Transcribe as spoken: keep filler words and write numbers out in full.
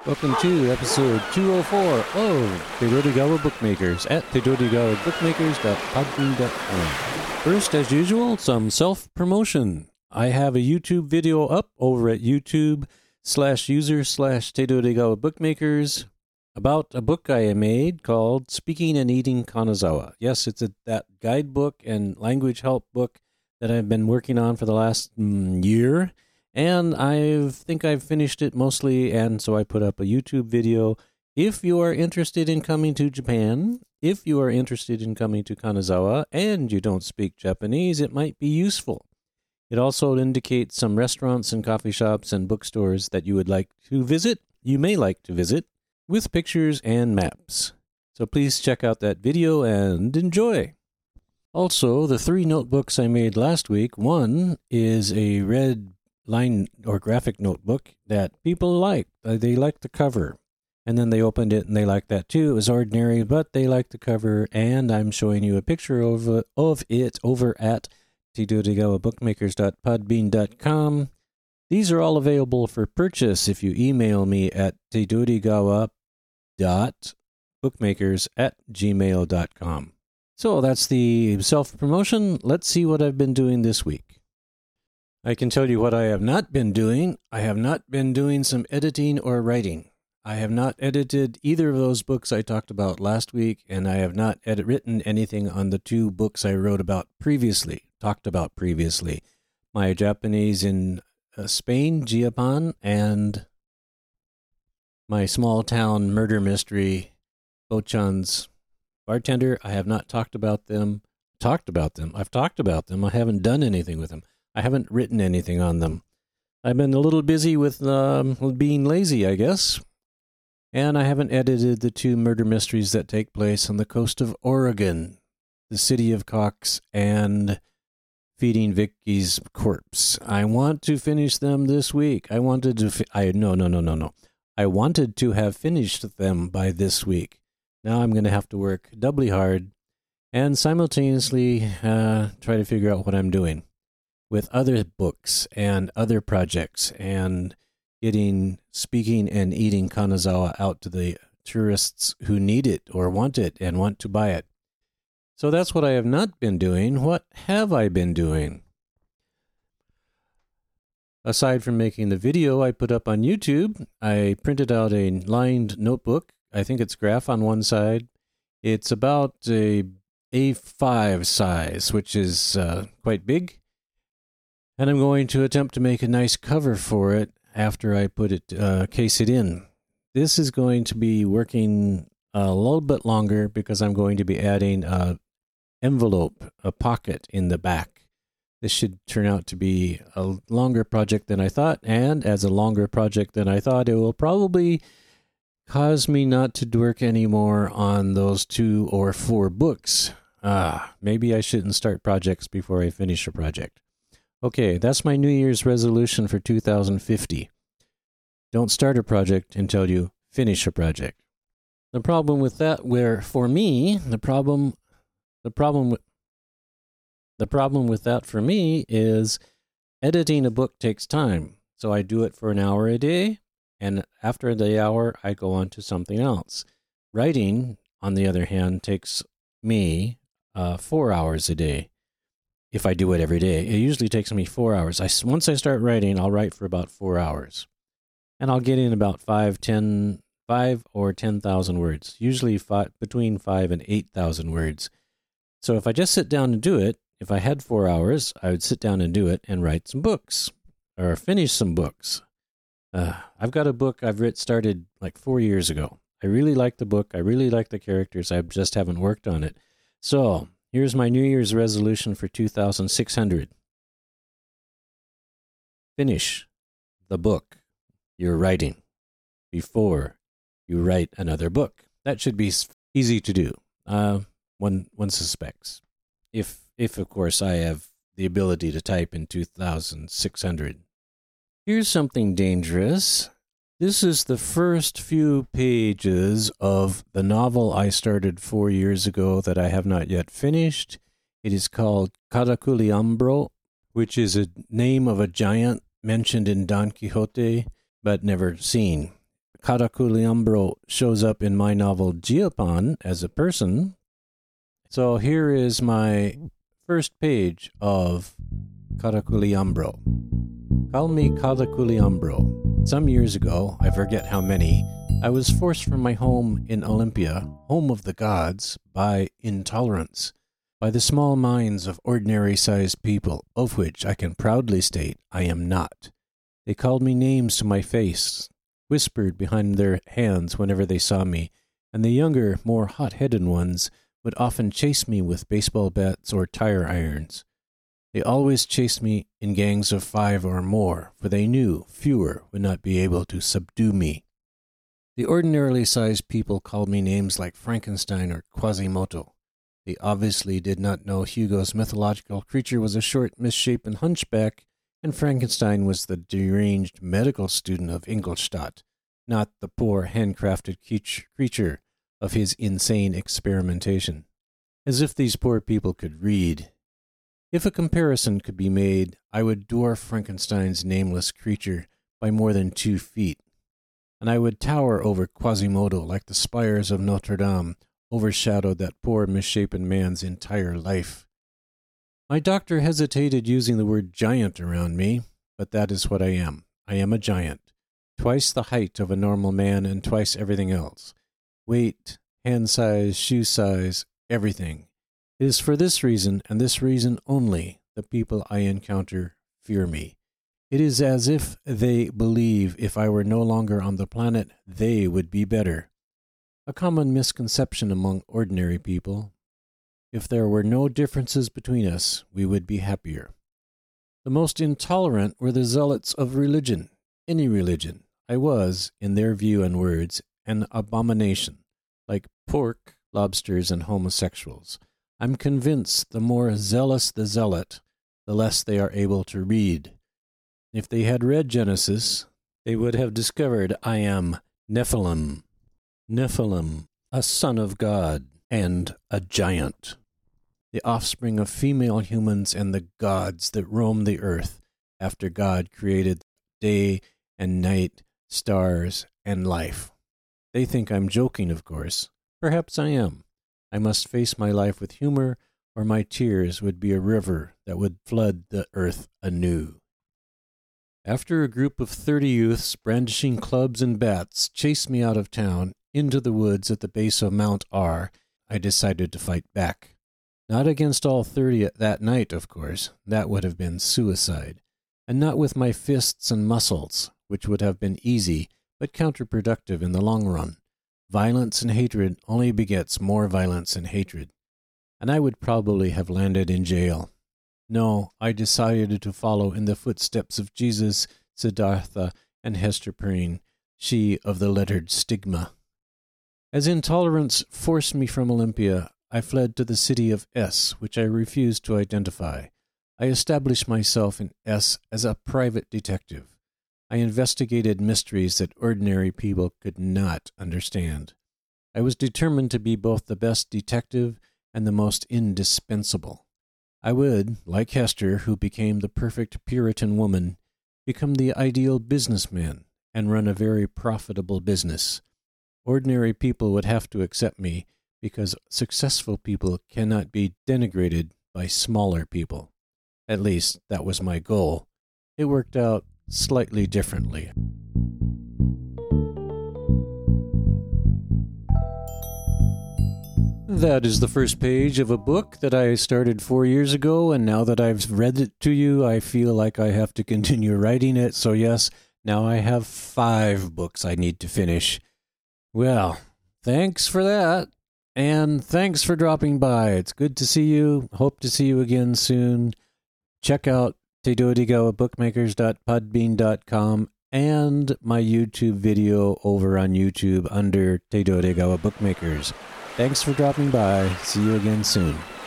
Welcome to episode two oh four of Tedodegawa Bookmakers at tedodegawa bookmakers dot podbean dot com. First, as usual, some self-promotion. I have a YouTube video up over at YouTube slash user slash Tedodegawa Bookmakers about a book I made called Speaking and Eating Kanazawa. Yes, it's a, that guidebook and language help book that I've been working on for the last mm, year. And I think I've finished it mostly, and so I put up a YouTube video. If you are interested in coming to Japan, if you are interested in coming to Kanazawa, and you don't speak Japanese, it might be useful. It also indicates some restaurants and coffee shops and bookstores that you would like to visit, you may like to visit, with pictures and maps. So please check out that video and enjoy. Also, the three notebooks I made last week, one is a red line or graphic notebook that people like. Uh, they like the cover. And then they opened it and they liked that too. It was ordinary, but they liked the cover. And I'm showing you a picture of, uh, of it over at tedodegawa bookmakers dot podbean dot com. These are all available for purchase if you email me at tedodegawa dot bookmakers at gmail dot com. So that's the self-promotion. Let's see what I've been doing this week. I can tell you what I have not been doing. I have not been doing some editing or writing. I have not edited either of those books I talked about last week, and I have not edit written anything on the two books I wrote about previously, talked about previously. My Japanese in uh, Spain, Japan, and my small town murder mystery, Bochan's Bartender. I have not talked about them. Talked about them. I've talked about them. I haven't done anything with them. I haven't written anything on them. I've been a little busy with um, being lazy, I guess. And I haven't edited the two murder mysteries that take place on the coast of Oregon, the city of Cox and Feeding Vicky's Corpse. I want to finish them this week. I wanted to, fi- I no, no, no, no, no. I wanted to have finished them by this week. Now I'm going to have to work doubly hard and simultaneously uh, try to figure out what I'm doing with other books and other projects and getting Speaking and Eating Kanazawa out to the tourists who need it or want it and want to buy it. So that's what I have not been doing. What have I been doing? Aside from making the video I put up on YouTube, I printed out a lined notebook. I think it's graph on one side. It's about a A five size, which is uh, quite big. And I'm going to attempt to make a nice cover for it after I put it, uh, case it in. This is going to be working a little bit longer because I'm going to be adding an envelope, a pocket in the back. This should turn out to be a longer project than I thought, and as a longer project than I thought, it will probably cause me not to work anymore on those two or four books. Ah, maybe I shouldn't start projects before I finish a project. Okay, that's my New Year's resolution for two thousand fifty. Don't start a project until you finish a project. The problem with that, where for me, the problem, the problem with, the problem with that for me is editing a book takes time. So I do it for an hour a day, and after the hour, I go on to something else. Writing, on the other hand, takes me uh, four hours a day. If I do it every day, it usually takes me four hours. I, once I start writing, I'll write for about four hours. And I'll get in about five, ten, five or ten thousand words, usually five, between five and eight thousand words. So if I just sit down and do it, if I had four hours, I would sit down and do it and write some books or finish some books. Uh, I've got a book I've writ, started like four years ago. I really like the book. I really like the characters. I just haven't worked on it. So here's my New Year's resolution for two thousand six hundred. Finish the book you're writing before you write another book. That should be easy to do, uh, one, one suspects. If, if, of course, I have the ability to type in two thousand six hundred. Here's something dangerous. This is the first few pages of the novel I started four years ago that I have not yet finished. It is called Caraculiambro, which is a name of a giant mentioned in Don Quixote, but never seen. Karakuliambro shows up in my novel Giapan as a person. So here is my first page of Karakuliambro. Call me Karakuliambro. Some years ago, I forget how many, I was forced from my home in Olympia, home of the gods, by intolerance, by the small minds of ordinary-sized people, of which I can proudly state I am not. They called me names to my face, whispered behind their hands whenever they saw me, and the younger, more hot-headed ones would often chase me with baseball bats or tire irons. They always chased me in gangs of five or more, for they knew fewer would not be able to subdue me. The ordinarily sized people called me names like Frankenstein or Quasimodo. They obviously did not know Hugo's mythological creature was a short, misshapen hunchback, and Frankenstein was the deranged medical student of Ingolstadt, not the poor, handcrafted creature of his insane experimentation. As if these poor people could read. If a comparison could be made, I would dwarf Frankenstein's nameless creature by more than two feet, and I would tower over Quasimodo like the spires of Notre Dame overshadowed that poor misshapen man's entire life. My doctor hesitated using the word giant around me, but that is what I am. I am a giant, twice the height of a normal man and twice everything else. Weight, hand size, shoe size, everything. It is for this reason, and this reason only, the people I encounter fear me. It is as if they believe if I were no longer on the planet, they would be better. A common misconception among ordinary people. If there were no differences between us, we would be happier. The most intolerant were the zealots of religion, any religion. I was, in their view and words, an abomination, like pork, lobsters, and homosexuals. I'm convinced the more zealous the zealot, the less they are able to read. If they had read Genesis, they would have discovered I am Nephilim. Nephilim, a son of God, and a giant. The offspring of female humans and the gods that roam the earth after God created day and night, stars, and life. They think I'm joking, of course. Perhaps I am. I must face my life with humor, or my tears would be a river that would flood the earth anew. After a group of thirty youths brandishing clubs and bats chased me out of town into the woods at the base of Mount R, I decided to fight back. Not against all thirty that night, of course. That would have been suicide. And not with my fists and muscles, which would have been easy, but counterproductive in the long run. Violence and hatred only begets more violence and hatred, and I would probably have landed in jail. No, I decided to follow in the footsteps of Jesus, Siddhartha, and Hester Prynne, she of the lettered stigma. As intolerance forced me from Olympia, I fled to the city of S, which I refused to identify. I established myself in S as a private detective. I investigated mysteries that ordinary people could not understand. I was determined to be both the best detective and the most indispensable. I would, like Hester, who became the perfect Puritan woman, become the ideal businessman and run a very profitable business. Ordinary people would have to accept me because successful people cannot be denigrated by smaller people. At least, that was my goal. It worked out slightly differently. That is the first page of a book that I started four years ago, and now that I've read it to you, I feel like I have to continue writing it. So yes, now I have five books I need to finish. Well, thanks for that, and thanks for dropping by. It's good to see you. Hope to see you again soon. Check out te dodigawa bookmakers dot podbean dot com and my YouTube video over on YouTube under Te Dodigawa Bookmakers. Thanks for dropping by. See you again soon.